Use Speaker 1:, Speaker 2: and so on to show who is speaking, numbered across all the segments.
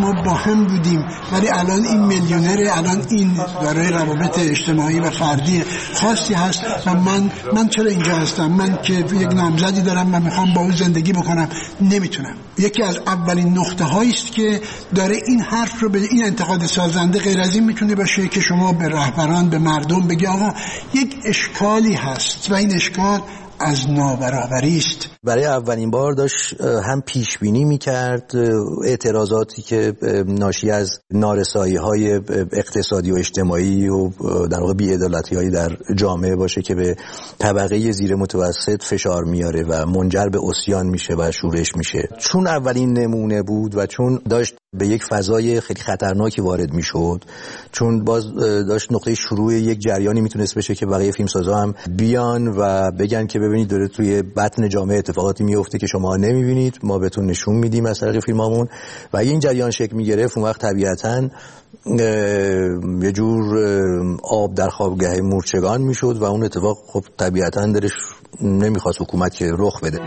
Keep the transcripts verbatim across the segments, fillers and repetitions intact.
Speaker 1: ما با هم بودیم ولی الان این میلیونره، الان این داره روابط اجتماعی و فردی خاصی هست و من من چرا اینجا هستم؟ من که یک نامزدی دارم و میخوام با اون زندگی بکنم نمیتونم. یکی از اولین نقطه هایی است که داره این حرف رو به این انتقاد سازنده غیر از این میتونه باشه که شما به رهبران، به مردم بگی آقا یک اشکالی هست و این اشکال از نابرابری است.
Speaker 2: برای اولین بار داشت هم پیش بینی میکرد اعتراضاتی که ناشی از نارسایی‌های اقتصادی و اجتماعی و در واقع بی‌عدالتی‌های در جامعه باشه که به طبقه زیر متوسط فشار میاره و منجر به عصیان میشه و شورش میشه. چون اولین نمونه بود و چون داشت به یک فضای خیلی خطرناکی وارد میشد، چون باز داشت نقطه شروع یک جریانی میتونست بشه که بقیه فیلمسازا هم بیان و بگن که ببینید داره توی بطن جامعه اتفاقاتی میفته که شما نمیبینید، ما بهتون نشون میدیم از طریق فیلمامون. و این جریان شکل میگرفت، اون وقت طبیعتاً یه جور آب در خوابگاه مورچگان میشد و اون اتفاق خب طبیعتاً درش نمیخواست حکومت که رخ بده.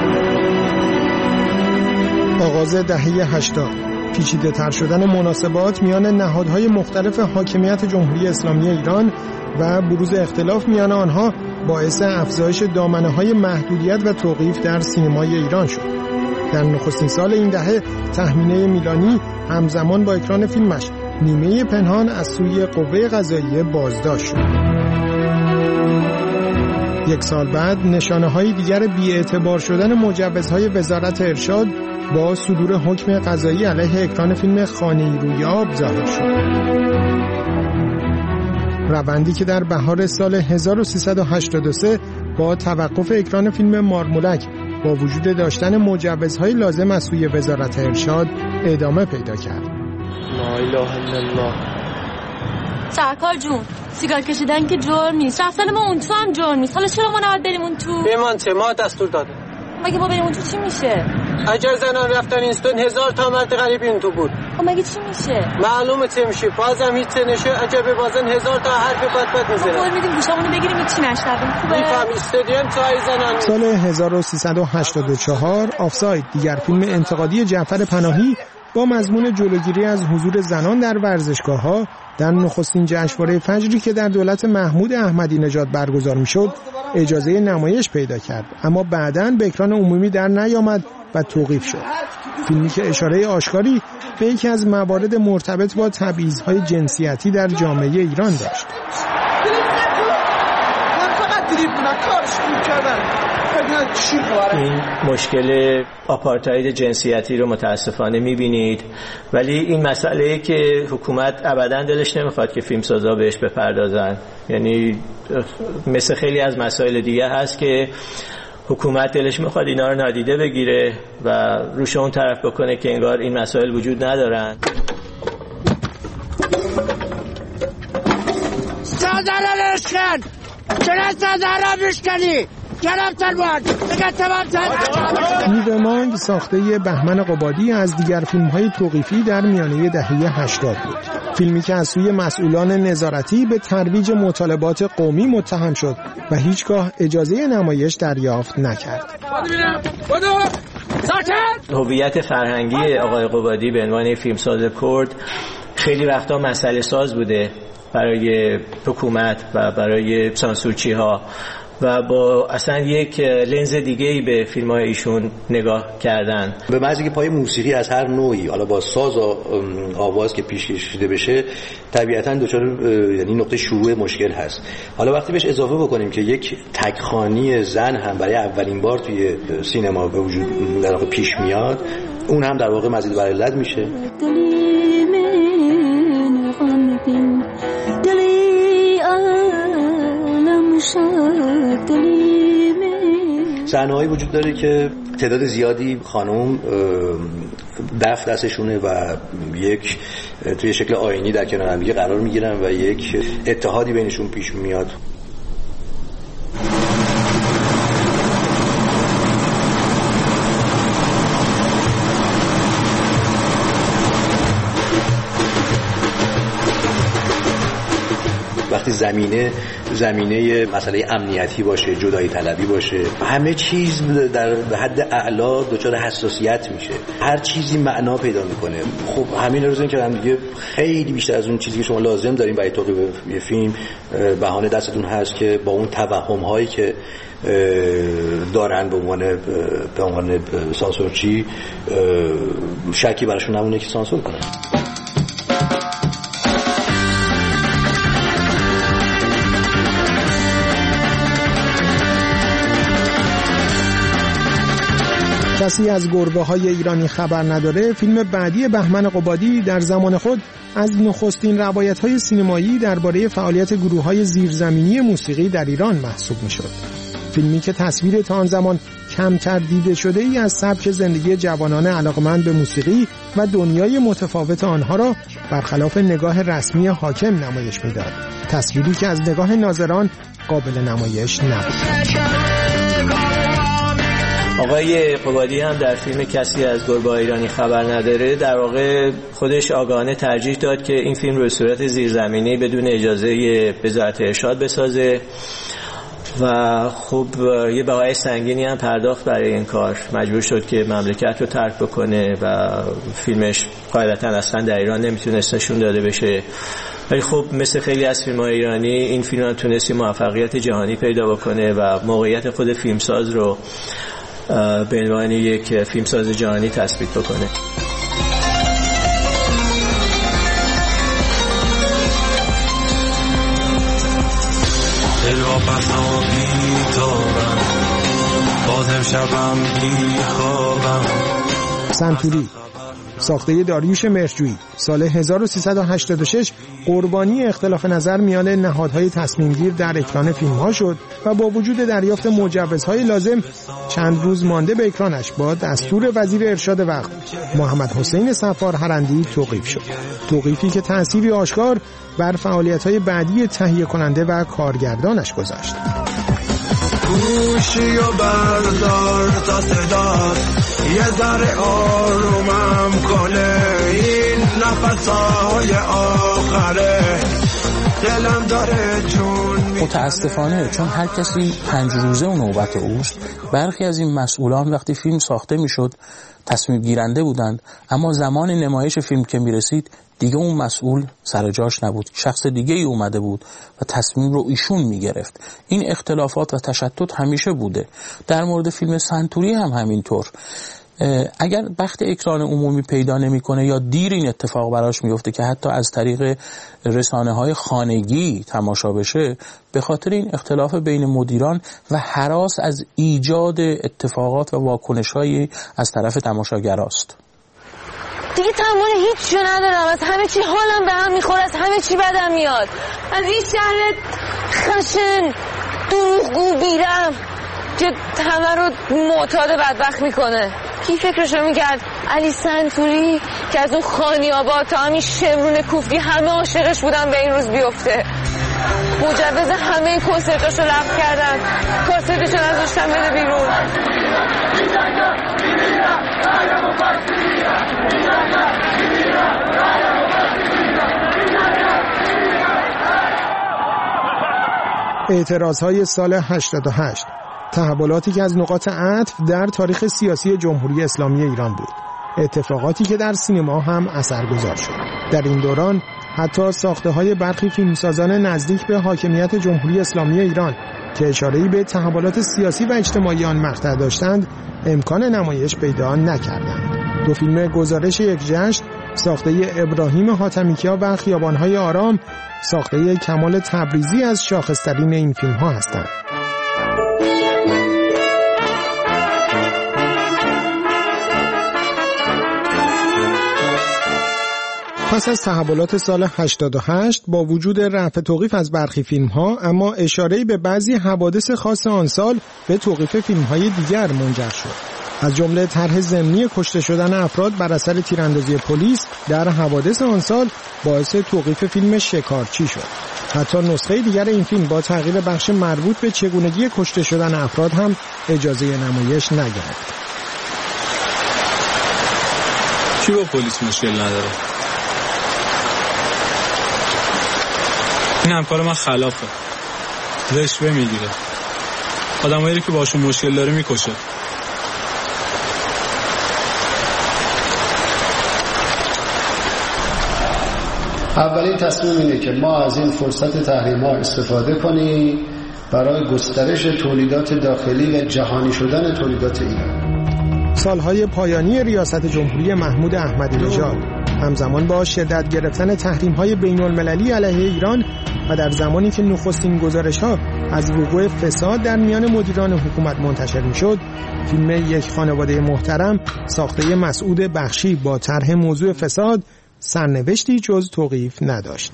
Speaker 3: آغاز دهه هشتاد، پیچیده تر شدن مناسبات میان نهادهای مختلف حاکمیت جمهوری اسلامی ایران و بروز اختلاف میان آنها باعث افزایش دامنه‌های محدودیت و توقیف در سینمای ایران شد. در نخستین سال این دهه تهمینه میلانی همزمان با اکران فیلمش نیمه پنهان از سوی قوه قضاییه بازداشت شد. یک سال بعد نشانه‌های دیگر بی‌اعتبار شدن مجوزهای وزارت ارشاد با صدور حکم قضایی علیه اکران فیلم خانه‌ای رویاب ظاهر شد. روندی که در بهار سال هزار و سیصد و هشتاد و سه با توقف اکران فیلم مارمولک با وجود داشتن مجوزهای لازم از سوی وزارت ارشاد ادامه پیدا کرد.
Speaker 4: لا اله الا الله.
Speaker 5: سرکار جون، سیگار کشیدن که جرم نیست، رفتن ما اون تو هم جرم نیست. حالا چرا ما نباید بریم اون تو؟
Speaker 4: بمان چه ما دستور داده.
Speaker 5: مگه ما بریم اون تو چی میشه؟
Speaker 4: اگر زنان رفتن اینستون هزار تا مرد غریب این تو بود.
Speaker 5: خب مگه چی میشه؟
Speaker 4: معلومه چه میشه. بازم هیچ نشه. اگر به بازن هزار تا حرف بد بد میزنه.
Speaker 5: ما قول میدیم گوشامونو بگیریم چی نشنویم. خوبه؟
Speaker 4: میفهم استادیوم چای زنان.
Speaker 3: سال هزار و سیصد و هشتاد و چهار آفساید، دیگر فیلم انتقادی جعفر پناهی با مضمون جلوگیری از حضور زنان در ورزشگاه‌ها، در نخستین جشنواره فجری که در دولت محمود احمدی نژاد برگزار می‌شد اجازه نمایش پیدا کرد، اما بعداً به اکران عمومی در نیامد و توقیف شد. فیلمی که اشاره آشکاری به یکی از موارد مرتبط با تبعیض‌های جنسیتی در جامعه ایران داشت.
Speaker 6: این مشکل آپارتاید جنسیتی رو متاسفانه می‌بینید، ولی این مسئله که حکومت ابداً دلش نمیخواد که فیلمسازا بهش بپردازن. یعنی مثل خیلی از مسائل دیگه هست که حکومت دلش میخواد اینا رو نادیده بگیره و روش اون طرف بکنه که انگار این مسائل وجود ندارن.
Speaker 7: سازدارا نشکن! چرا سازدارا نشکنی؟ جناب سلمان بگه تمام تن
Speaker 3: نیومانگ ساخته بهمن قبادی از دیگر فیلم‌های توقیفی در میانه دهه هشتاد بود. فیلمی که از سوی مسئولان نظارتی به ترویج مطالبات قومی متهم شد و هیچگاه اجازه نمایش دریافت نکرد.
Speaker 6: هویت فرهنگی آقای قبادی به عنوان فیلمساز کرد خیلی وقتا مسئله ساز بوده برای حکومت و برای سانسورچی ها و با اصلا یک لنز دیگه‌ای به فیلم‌های ایشون نگاه کردن.
Speaker 2: به محض اینکه پای موسیقی از هر نوعی، حالا با ساز و آواز که پیش کشیده بشه، طبیعتاً دچار یعنی نقطه شروع مشکل هست. حالا وقتی بهش اضافه بکنیم که یک تکخوانی زن هم برای اولین بار توی سینما به وجود در واقع پیش میاد، اون هم در واقع مزید بر علت میشه. صحنه‌هایی وجود داره که تعداد زیادی خانم دف دستشونه و یک توی شکل آینی در کنار هم دیگه قرار میگیرن و یک اتحادی بینشون پیش میاد. وقتی وقتی زمینه زمینه مسئله امنیتی باشه، جدایی طلبی باشه، همه چیز در حد اعلا دچار حساسیت میشه، هر چیزی معنا پیدا میکنه. خب همین رو زن کردم دیگه، خیلی بیشتر از اون چیزی که شما لازم دارین برای توقیف یه فیلم بهانه دستتون هست که با اون توهم هایی که دارن به عنوان به عنوان سانسورچی شکی براشون نمونه که سانسور کنن.
Speaker 3: کسی از گربه‌های ایرانی خبر نداره فیلم بعدی بهمن قبادی در زمان خود از نخستین روایت‌های سینمایی درباره فعالیت گروه‌های زیرزمینی موسیقی در ایران محسوب می‌شد. فیلمی که تصویر تا آن زمان کمتر دیده شده ای از سبک زندگی جوانان علاقمند به موسیقی و دنیای متفاوت آنها را برخلاف نگاه رسمی حاکم نمایش می‌داد. تصویری که از نگاه ناظران قابل نمایش نبود.
Speaker 6: آقای قبادی هم در فیلم کسی از گربه‌های ایرانی خبر نداره در واقع خودش آگاهانه ترجیح داد که این فیلم رو به صورت زیرزمینی بدون اجازه وزارت ارشاد بسازه و خب یه بهای سنگینی هم پرداخت برای این کار. مجبور شد که مملکت رو ترک بکنه و فیلمش قاعدتاً اصلا در ایران نمیتونست نشون داده بشه. ولی خب مثل خیلی از فیلم‌های ایرانی این فیلم هم تونستی موفقیت جهانی پیدا بکنه و موقعیت خود فیلمساز رو به عنوان یک فیلمساز جهانی تثبیت بکنه.
Speaker 8: دل با پسا بیتابم بازم شبم بیخوابم.
Speaker 3: سنتوری ساخته داریوش مهرجویی سال هزار و سیصد و هشتاد و شش قربانی اختلاف نظر میان نهادهای تصمیمگیر در اکران فیلم‌ها شد و با وجود دریافت مجوزهای لازم چند روز مانده به اکرانش با دستور وزیر ارشاد وقت محمد حسین صفار هرندی توقیف شد. توقیفی که تأثیری آشکار بر فعالیت‌های بعدی تهیه کننده و کارگردانش گذاشت.
Speaker 8: گوشی و بردار تا صدات یه ذره آرومم کنه، این نفسای آخره دلم داره جون.
Speaker 9: متاسفانه چون هر کسی پنج روزه و نوبت اوست، برخی از این مسئولان وقتی فیلم ساخته میشد تصمیم گیرنده بودند، اما زمان نمایش فیلم که میرسید دیگه اون مسئول سر جاش نبود، شخص دیگه ای اومده بود و تصمیم رو ایشون میگرفت. این اختلافات و تشتت همیشه بوده. در مورد فیلم سنتوری هم همینطور. اگر وقت اکران عمومی پیدا نمیکنه یا دیر این اتفاق براش میفته که حتی از طریق رسانه‌های خانگی تماشا بشه، به خاطر این اختلاف بین مدیران و هراس از ایجاد اتفاقات و واکنش‌هایی از طرف تماشاگراست.
Speaker 5: دیگه تمام هیچ جو ندارم، از همه چی حالم به هم میخوره، از همه چی بدم میاد، از این شهر خشن دروغگو بیرم که همه رو معتاد بدبخت میکنه. کی فکرشو میکرد علی سنتوری که از اون خانی آباد تا همین شمرون کوفتی همه عاشقش بودن به این روز بیفته؟ مجوز همه کنسرتاشو لغو کردن، کاسرتشو نذاشتن بده بیرون.
Speaker 3: اعتراضهای سال هشتاد و هشت، تحولاتی که از نقاط عطف در تاریخ سیاسی جمهوری اسلامی ایران بود، اتفاقاتی که در سینما هم اثرگذار شد. در این دوران حتی ساخته‌های برخی فیلمسازان نزدیک به حاکمیت جمهوری اسلامی ایران که اشاره‌ای به تحولات سیاسی و اجتماعی آن مقطع داشتند، امکان نمایش پیدا نکردند. دو فیلم گزارش یک جشن، ساخته ابراهیم حاتمیکیا و خیابان‌های آرام، ساخته کمال تبریزی از شاخص‌ترین این فیلم‌ها هستند. پس از تحولات سال هشتاد و هشت با وجود رفع توقیف از برخی فیلم‌ها، اما اشاره‌ای به بعضی حوادث خاص آن سال به توقیف فیلم‌های دیگر منجر شد. از جمله طرح ضمنی کشته شدن افراد بر اثر تیراندازی پلیس در حوادث آن سال باعث توقیف فیلم شکارچی شد. حتی نسخه دیگر این فیلم با تغییر بخش مربوط به چگونگی کشته شدن افراد هم اجازه نمایش نگرفت.
Speaker 10: کی با پلیس مشکل نداره؟ این همکار من خلافه، رشوه میگیره، آدمایی که باشون مشکل داره میکشه.
Speaker 11: اولین تصمیم اینه که ما از این فرصت تحریم ها استفاده کنیم برای گسترش تولیدات داخلی و جهانی شدن تولیدات ایران.
Speaker 3: سالهای پایانی ریاست جمهوری محمود احمدی نژاد همزمان با شدت گرفتن تحریم‌های بین‌المللی علیه ایران و در زمانی که نخستین گزارش‌ها از وقوع فساد در میان مدیران حکومت منتشر می‌شد، فیلم یک خانواده محترم ساخته مسعود بخشی با طرح موضوع فساد سرنوشتی جز توقیف نداشت.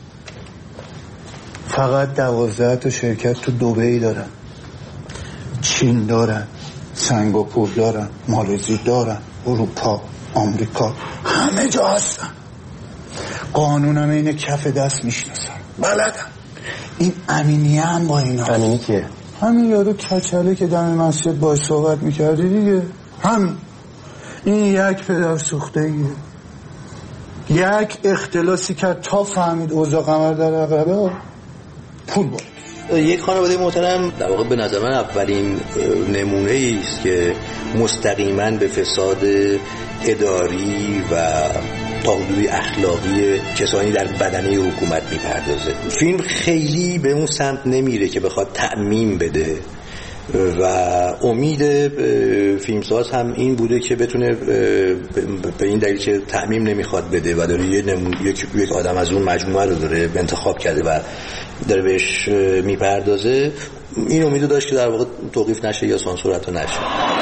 Speaker 12: فقط دوازده تا شرکت تو دبی دارن، چین دارن، سنگاپور دارن، مالزی دارن، اروپا، آمریکا، همه جا هستن. قانونم اینه کف دست میشناسن، بلدن. این امینیه هم با اینا.
Speaker 2: امینی که
Speaker 12: همین یارو کچله که دم مسجد باش صحبت میکردی دیگه، همین. این یک پدر سوخته ایه، یک اختلاسی که تا فهمید اوضاع قمر در عقبه پول بود.
Speaker 2: یک خانواده محترم در واقع به نظر من اولین نمونه است که مستقیما به فساد اداری و تا حدودی اخلاقی کسانی در بدنه حکومت میپردازه. فیلم خیلی به اون سمت نمیره که بخواد تعمیم بده و امید فیلمساز هم این بوده که بتونه به این دلیل که تعمیم نمیخواد بده و داره یه یک یک آدم از اون مجموعه رو داره انتخاب کرده و داره بهش میپردازه، این امیدو داشت که در واقع توقیف نشه یا سانسور حتی نشه.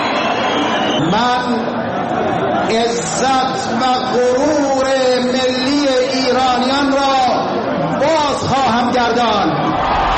Speaker 13: من عزت و غرور ملی ایرانیان را باز خواهم گرداند.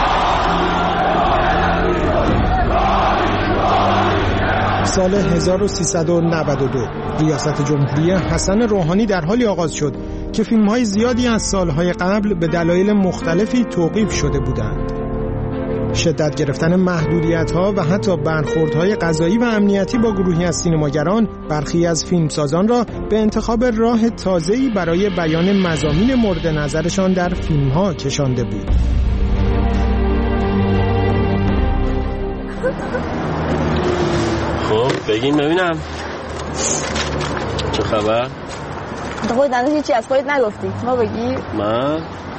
Speaker 3: سال هزار و سیصد و نود و دو ریاست جمهوری حسن روحانی در حالی آغاز شد که فیلم‌های زیادی از سالهای قبل به دلایل مختلفی توقیف شده بودند. شدت گرفتن محدودیت‌ها و حتی برخوردهای قضایی و امنیتی با گروهی از سینماگران برخی از فیلمسازان را به انتخاب راه تازه‌ای برای بیان مضامین مورد نظرشان در فیلم‌ها کشانده بود.
Speaker 14: خب بگین ببینم چه خبر؟
Speaker 5: تو خودت هنوز هیچی از خودت نگفتی، ما بگی؟
Speaker 14: من؟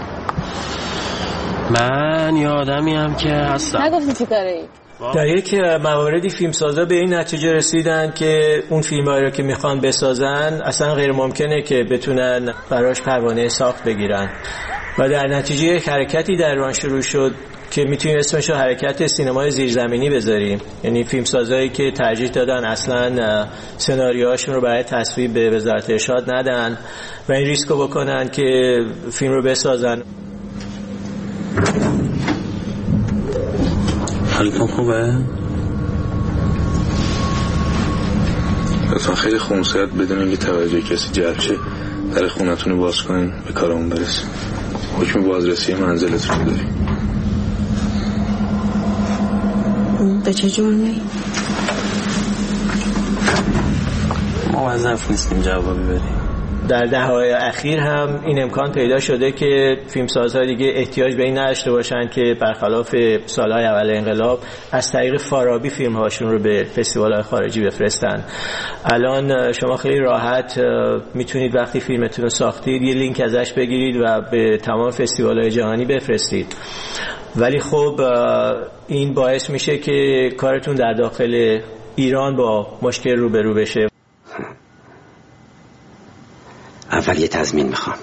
Speaker 14: من یه آدمی هم که هستم.
Speaker 5: نگفتی چی کاره ای؟
Speaker 6: در یک مواردی فیلمسازا به این نتیجه رسیدن که اون فیلمایی رو که میخوان بسازن اصلا غیر ممکنه که بتونن براش پروانه ساخت بگیرن و در نتیجه یک حرکتی در ایران شروع شد که میتونیم اسمش رو حرکت سینمای زیرزمینی بذاریم. یعنی فیلمسازایی که ترجیح دادن اصلا سناریوهاشون رو برای تصویب به وزارت ارشاد ندن و این ریسکو بکنن که فیلم رو بسازن.
Speaker 14: حالتون خوبه؟
Speaker 15: لطفا خیلی خونسرد بدون اینکه توجه کسی جلب شه در خونتون رو باز کنین به کارمون برسیم. حکم بازرسی منزلتون رو داریم.
Speaker 5: به چه جرمی؟
Speaker 14: موظف نیستیم جوابی بدیم.
Speaker 6: در دهه‌های اخیر هم این امکان پیدا شده که فیلمسازها دیگه احتیاج به این نداشته باشن که برخلاف سالهای اول انقلاب از طریق فارابی فیلم‌هاشون رو به فستیوال‌های خارجی بفرستن. الان شما خیلی راحت میتونید وقتی فیلمتون رو ساختید یه لینک ازش بگیرید و به تمام فستیوال‌های جهانی بفرستید. ولی خب این باعث میشه که کارتون در داخل ایران با مشکل روبرو بشه.
Speaker 16: اول یه تضمین میخوام.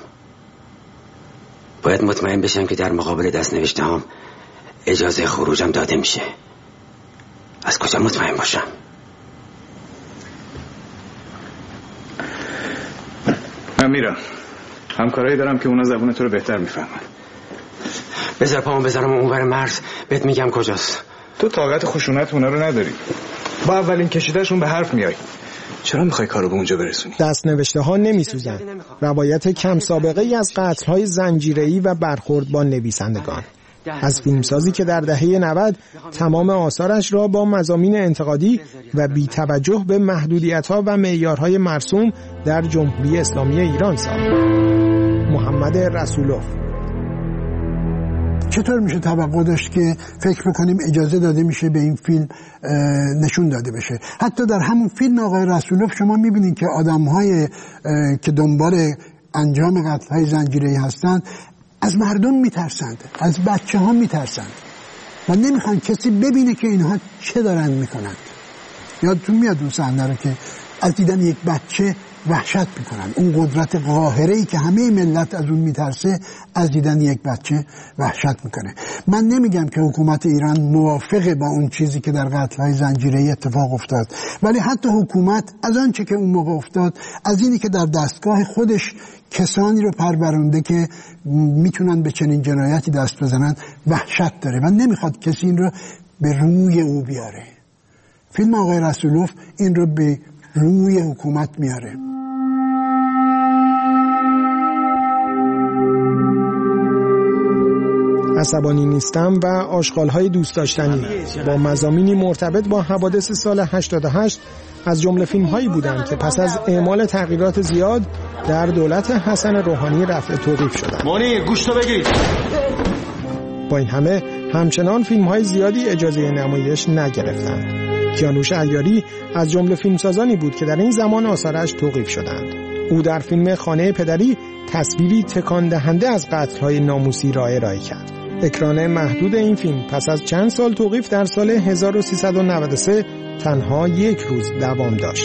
Speaker 16: باید مطمئن بشم که در مقابل دست نوشته هم اجازه خروجم داده میشه. از کجا مطمئن باشم؟
Speaker 15: من میرم. همکارایی دارم که اونا زبون تو رو بهتر میفهمن.
Speaker 16: بذار پامو بذارم اونور مرز بهت میگم کجاست.
Speaker 15: تو طاقت خشونت اونا رو نداری. با اولین کشیدهشون به حرف میای. چرا میخوای کارو به اونجا برسونی؟
Speaker 3: دست نوشته ها نمیسوزن. روایت کم سابقه ای از قتل های زنجیره‌ای و برخورد با نویسندگان. از فیلمسازی که در دهه نود تمام آثارش را با مضامین انتقادی و بی توجه به محدودیت ها و معیارهای مرسوم در جمهوری اسلامی ایران ساخت. محمد رسولوف.
Speaker 1: چطور میشه توقع داشت که فکر بکنیم اجازه داده میشه به این فیلم نشون داده بشه؟ حتی در همون فیلم آقای رسولوف شما میبینید که آدم‌های که دنبال انجام قتل‌های زنجیره‌ای هستند از مردم میترسند، از بچه ها میترسند و نمیخوان کسی ببینه که اینها چه دارن میکنند. یادتون میاد اون صحنه رو که از دیدن یک بچه وحشت میکنن، اون قدرت قاهره‌ای که همه ملت از اون میترسه از دیدن یک بچه وحشت میکنه. من نمیگم که حکومت ایران موافقه با اون چیزی که در قتل‌های زنجیره‌ای اتفاق افتاد، ولی حتی حکومت از آنچه که اون موقع افتاد، از اینی که در دستگاه خودش کسانی رو پرورونده که میتونن به چنین جنایتی دست بزنن وحشت داره و نمیخواد کسی این رو به روی او بیاره. فیلم آقای رسولوف این رو به روی حکومت میاره.
Speaker 3: عصبانی نیستم و آشغال‌های دوست داشتنی با مضامینی مرتبط با حوادث سال هشتاد و هشت از جمله فیلم‌هایی بودند که پس از اعمال تغییرات زیاد در دولت حسن روحانی رفع توقیف شدند.
Speaker 17: منیر گوش تو بگیر.
Speaker 3: با این همه همچنان فیلم‌های زیادی اجازه نمایش نگرفتند. کیانوش عیاری از جمله فیلمسازانی بود که در این زمان آثارش توقیف شدند. او در فیلم خانه پدری تصویری تکان دهنده از قتل‌های ناموسی را ارائه کرد. اکران محدود این فیلم پس از چند سال توقیف در سال هزار و سیصد و نود و سه تنها یک روز دوام داشت.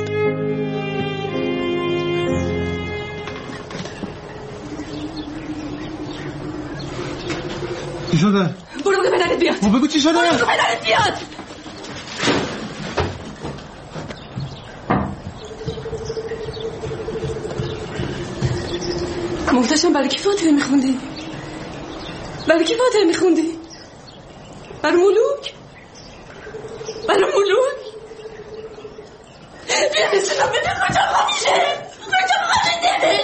Speaker 17: چی شده؟
Speaker 18: برو بگو پدرت بیاد.
Speaker 17: بگو چی شده؟
Speaker 18: برو بگو پدرت بیاد. محتشم برای کی فاتحه میخوندی؟ برای کی فاتحه میخوندی؟ برای ملوک؟ برای ملوک؟ بیا بسیدم بده کجا خواهیشه؟ کجا خواهیده؟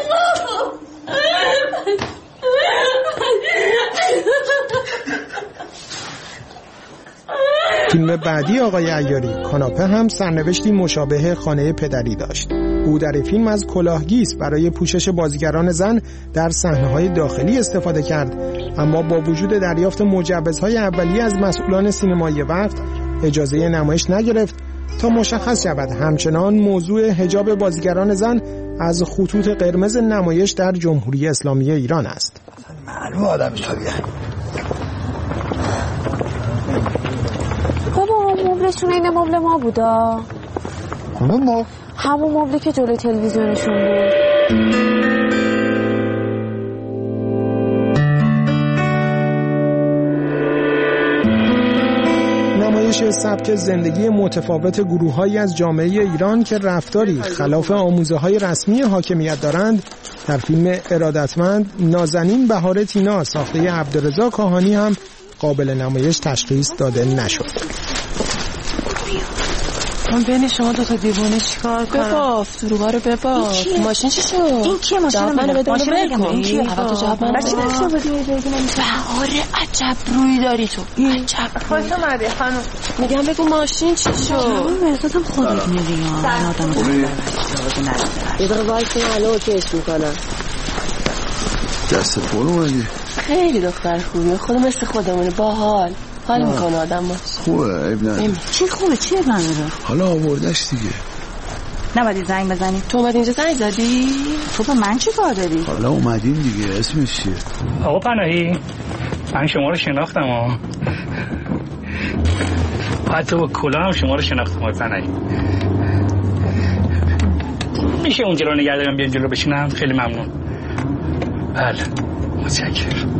Speaker 3: فیلم بعدی آقای عیاری کاناپه هم سرنوشتی مشابه خانه پدری داشت. او در این فیلم از کلاهگیس برای پوشش بازیگران زن در صحنه‌های داخلی استفاده کرد، اما با وجود دریافت مجوزهای اولیه از مسئولان سینمایی وقت اجازه نمایش نگرفت تا مشخص شود همچنان موضوع حجاب بازیگران زن از خطوط قرمز نمایش در جمهوری اسلامی ایران است.
Speaker 12: معلوم آدم حسابیه.
Speaker 5: بابا مبلشون این مبل ما بودا.
Speaker 12: همون مبل؟
Speaker 5: همون مبلی که جلوی تلویزیونشون بود.
Speaker 3: نمایش سبک زندگی متفاوت گروه‌هایی از جامعه ایران که رفتاری خلاف آموزه‌های رسمی حاکمیت دارند در فیلم ارادتمند نازنین بهار تینا ساخته عبدالرضا کاهانی هم قابل نمایش تشخیص داده نشد.
Speaker 18: من بین شما دو تا دیوونه چیکار کنم؟ بباف دروغا رو بباف. ماشین چی شد؟ این کیه ماشین منو بده ماشین بگم این کیه؟ اول تو جواب من بده. چی داشته بودی یه جایی بهار عجب روی داری تو. عجب. خوش اومدی خانم. میگم بگو ماشین چی شد؟ من مرتضام خودت میری یا آدم خوبی. یه دقیقه وایس الان اوکیش میکنم.
Speaker 12: دست پول اومدی؟
Speaker 18: خیلی دختر خوبیه. خود مثل خودمونه باحال. حال میکنه آدم باش.
Speaker 12: خوبه عیب نداره.
Speaker 18: چی خوبه چیه بنداره؟
Speaker 12: حالا آوردش دیگه.
Speaker 18: نباید زنگ بزنی. تو اومدی اینجا زنگ زدی؟ تو به من چی کار داری؟
Speaker 12: حالا اومدیم دیگه. اسمش چیه؟
Speaker 10: آقا پناهی من شما رو شناختم ها. حتی با کلا هم شما رو شناختم آقا پناهی. میشه اونجا رو نگه دارم بیان جلو بشینم؟ خیلی ممنون. بله متشکرم.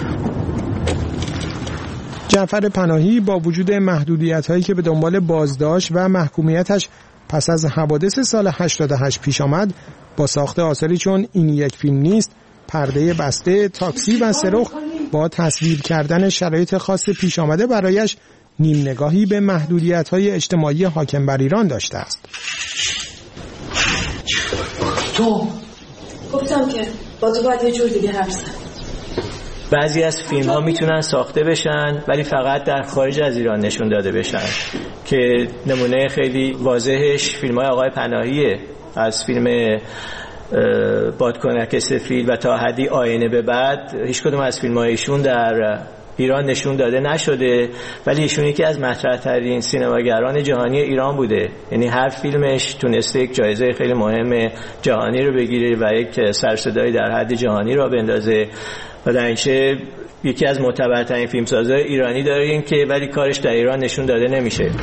Speaker 3: جعفر پناهی با وجود محدودیت‌هایی که به دنبال بازداشت و محکومیتش پس از حوادث سال هشتاد و هشت پیش آمد، با ساخت آثاری چون این یک فیلم نیست، پرده بسته، تاکسی و سرخ، با تصویر کردن شرایط خاص پیش آمده برایش نیم نگاهی به محدودیت‌های اجتماعی حاکم بر ایران داشته است.
Speaker 18: تو گفتم که با تو باید یه جور دیگه حرف زدم.
Speaker 6: بعضی از فیلم ها میتونن ساخته بشن ولی فقط در خارج از ایران نشون داده بشن که نمونه خیلی واضحش فیلم های آقای پناهیه. از فیلم بادکنک سفید و تا حدی آینه به بعد هیچ کدوم از فیلم هایشون در ایران نشون داده نشده، ولی ایشون یکی از مطرح‌ترین سینماگران جهانی ایران بوده. یعنی هر فیلمش تونسته یک جایزه خیلی مهم جهانی رو بگیره و یک سرصدایی در حد جهانی رو بندازه و در اینچه یکی از معتبرترین فیلمسازهای ایرانی داریم که ولی کارش در ایران نشون داده نمیشه.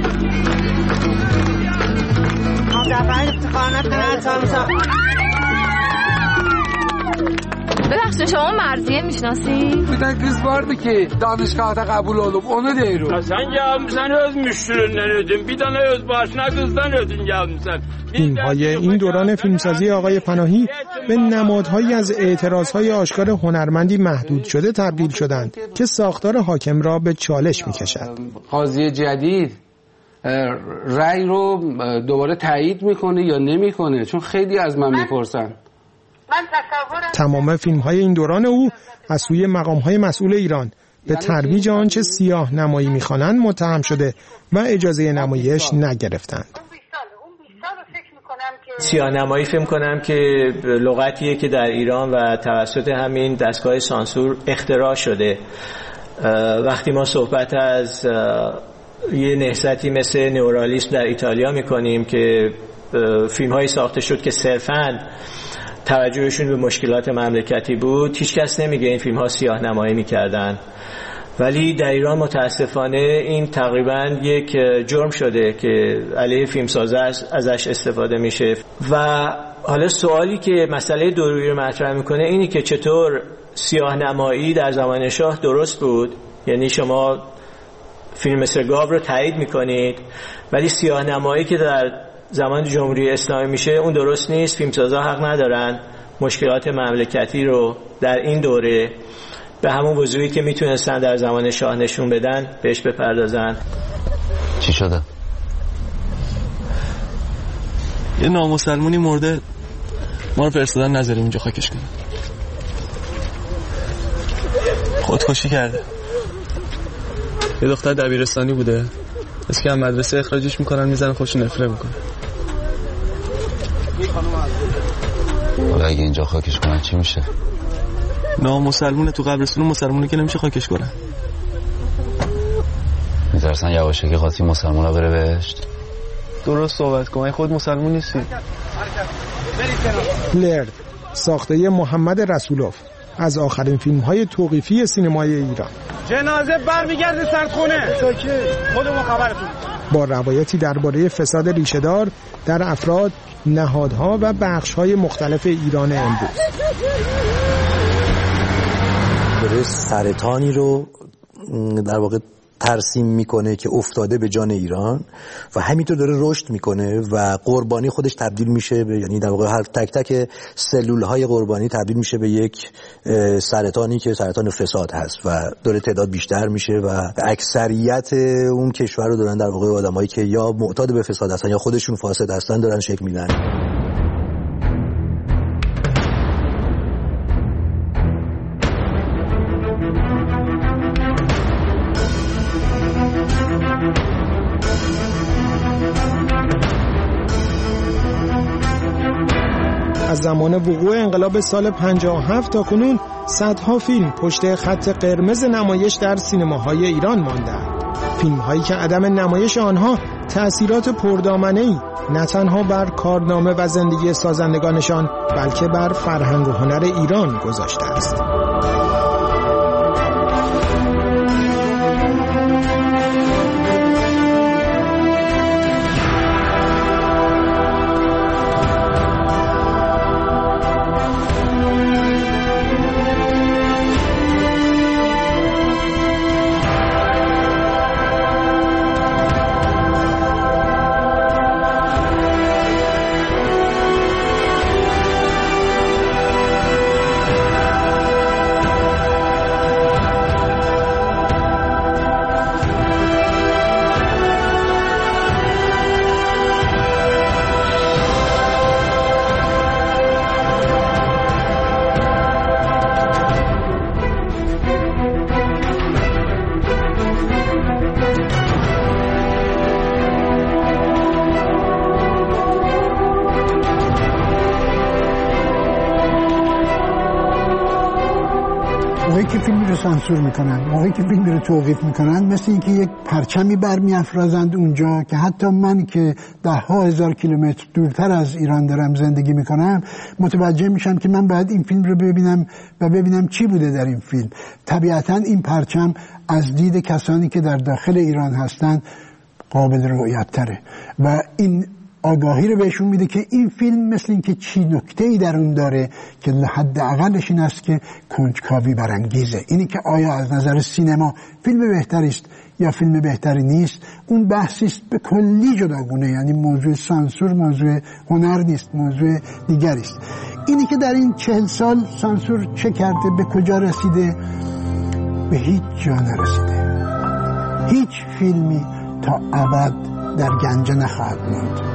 Speaker 5: ببخشید شما مرضیه میشناسی؟
Speaker 17: بودن kız vardı ki danışgahta kabul olup onu diyorum.
Speaker 10: Ya sen gelmişsen öz müştüründen ödün. Bir tane öz başına kızdan ödün gelmişsen.
Speaker 3: فیلم‌های این دوران فیلمسازی آقای پناهی به نمادهایی از اعتراضهای آشکار هنرمندی محدود شده تبدیل شدند که ساختار حاکم را به چالش می‌کشد.
Speaker 17: قاضی جدید رأی رو دوباره تایید میکنه یا نمیکنه؟ چون خیلی از من میپرسن.
Speaker 3: تمام فیلم‌های این دوران او از سوی مقام‌های مسئول ایران به ترویج آنچه سیاه نمایی می‌خوانند متهم شده و اجازه نمایش نگرفتند.
Speaker 6: سیاه نمایی فیلم کنم که لغتیه که در ایران و توسط همین دستگاه سانسور اختراع شده. وقتی ما صحبت از یه نهضتی مثل نئورالیسم در ایتالیا می‌کنیم که فیلم‌هایی ساخته شد که صرفاً توجهشون به مشکلات مملکتی بود، هیچ کس نمیگه این فیلم ها سیاه نمایی میکردن، ولی در ایران متاسفانه این تقریبا یک جرم شده که علیه فیلمساز ازش استفاده میشه. و حالا سوالی که مسئله دورویی رو مطرح میکنه اینی که چطور سیاه نمایی در زمان شاه درست بود، یعنی شما فیلم مثل گاو رو تایید میکنید ولی سیاه نمایی که در زمان جمهوری اسلامی میشه اون درست نیست، فیلمسازا حق ندارن مشکلات مملکتی رو در این دوره به همون وضوحی که میتونستن در زمان شاه نشون بدن بهش بپردازن.
Speaker 14: چی شده؟
Speaker 19: یه نامسلمونی مرده، ما رو فرستادن نذاریم اینجا خاکش کنه. خودکشی کرده. یه دختر دبیرستانی بوده، از که هم مدرسه اخراجش میکنن، میزنن خودشو نفره میکنه.
Speaker 14: حالا اگه اینجا خاکش کنن چی میشه؟
Speaker 19: نامسلمونه، تو قبرستون مسلمونه که نمیشه خاکش کنن.
Speaker 14: میترسن یواشکی قاطی مسلمون رو بره بهشت.
Speaker 19: درست صحبت کن، خود مسلمون نیستی.
Speaker 3: لرد ساخته محمد رسولوف از آخرین فیلم‌های توقیفی سینمای ایران.
Speaker 7: جنازه برمیگرده سردخونه. خودمون خبرتون.
Speaker 3: با روایتی درباره فساد ریشه‌دار در افراد، نهادها و بخش‌های مختلف ایران امروز.
Speaker 2: داره سرطانی رو در واقع ترسیم میکنه که افتاده به جان ایران و همینطور داره رشد میکنه و قربانی خودش تبدیل میشه به، یعنی در واقع هر تک تک سلول های قربانی تبدیل میشه به یک سرطانی که سرطان فساد هست و داره تعداد بیشتر میشه و اکثریت اون کشور رو دارن در واقع آدمایی که یا معتاد به فساد هستن یا خودشون فاسد هستن دارن شکل میدن.
Speaker 3: از زمان وقوع انقلاب سال پنجاه و هفت تا کنون صدها فیلم پشت خط قرمز نمایش در سینماهای ایران ماندند. فیلم‌هایی که عدم نمایش آنها تأثیرات پردامنه‌ای نه تنها بر کارنامه و زندگی سازندگانشان بلکه بر فرهنگ و هنر ایران گذاشته است.
Speaker 1: موقعی که فیلمی رو سانسور میکنن، موقعی که فیلمی رو توقیف میکنن، مثل اینکه یک پرچمی برمیافرازند اونجا که حتی من که ده ها هزار کیلومتر دورتر از ایران دارم زندگی میکنم متوجه میشم که من باید این فیلم رو ببینم و ببینم چی بوده در این فیلم. طبیعتا این پرچم از دید کسانی که در داخل ایران هستند قابل رؤیت تره و این آگاهی رو بهشون میده که این فیلم مثل این که چی نکته‌ای در اون داره که حداقلش این است که کنجکاوی برانگیزه. اینی که آیا از نظر سینما فیلم بهتری است یا فیلم بهتری نیست، اون بحثی است به کلی جداگونه، یعنی موضوع سانسور موضوع هنر نیست، موضوع دیگری است. اینی که در این چهل سال سانسور چه کرده، به کجا رسیده، به هیچ جا نرسیده. هیچ فیلمی تا ابد در گنجه نخواهد ماند.